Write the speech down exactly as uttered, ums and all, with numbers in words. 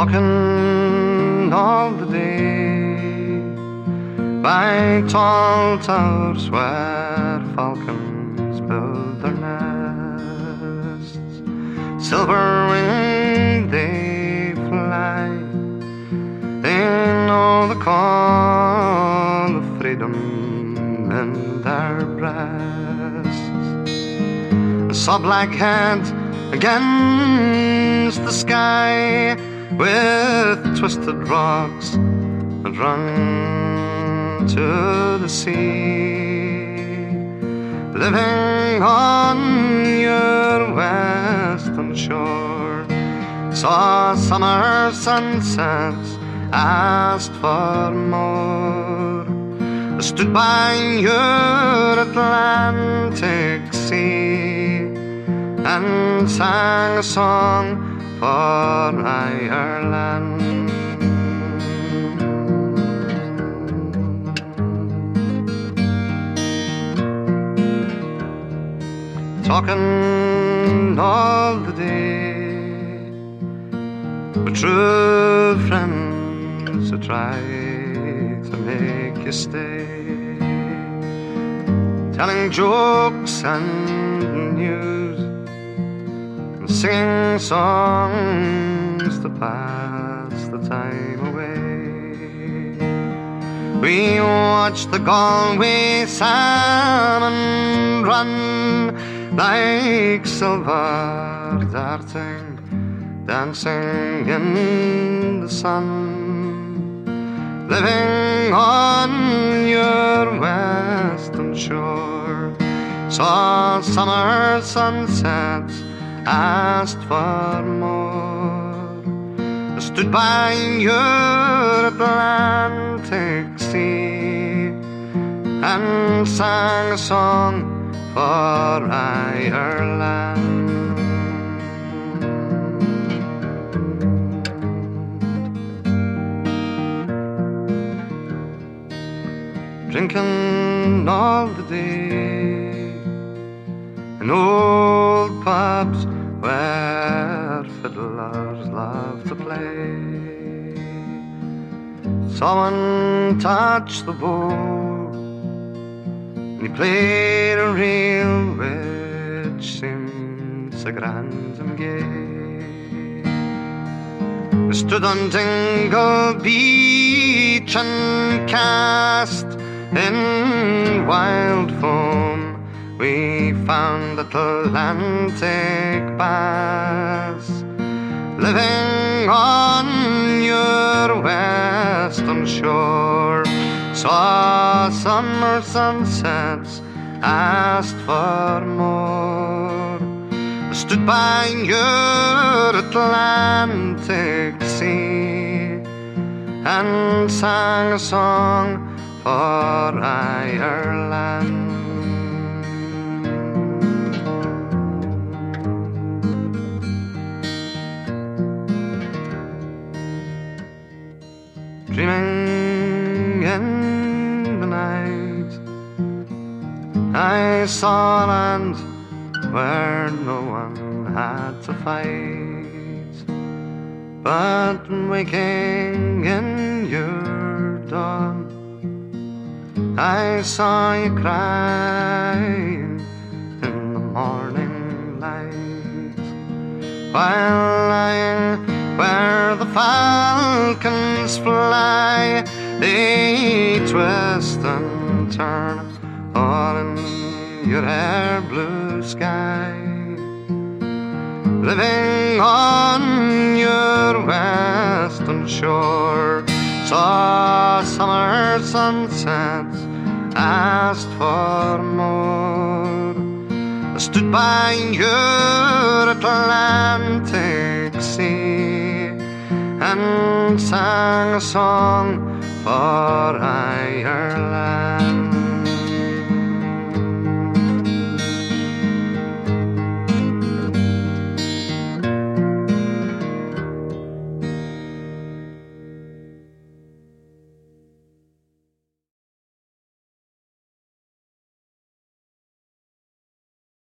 talking all the day by tall towers where falcons build their nests. Silver-winged they fly, they know the call of freedom in their breasts. A saw-black head against the sky, with twisted rocks that run to the sea. Living on your western shore, saw summer sunsets, asked for more. Stood by your Atlantic sea and sang a song for Ireland. Talking all the day, but true friends that try to make you stay, telling jokes and news, singing songs to pass the time away. We watch the Galway salmon run like silver darting, dancing in the sun. Living on your western shore, saw summer sunsets, asked for more. Stood by your Atlantic sea and sang a song for Ireland. Drinking all the day in old pubs where fiddlers love to play. Someone touched the bow and he played a reel which seemed so grand and gay. We stood on Dingle Beach and cast in wild foam. We found Atlantic bass. Living on your western shore, saw summer sunsets, asked for more. Stood by your Atlantic sea and sang a song for Ireland. Dreaming in the night, I saw a land where no one had to fight. But waking in your dawn, I saw you crying in the morning light, while lying where the falcons fly, they twist and turn all in your air blue sky. Living on your western shore, saw summer sunsets, asked for more. Stood by your Atlantic sea and sang a song for Ireland.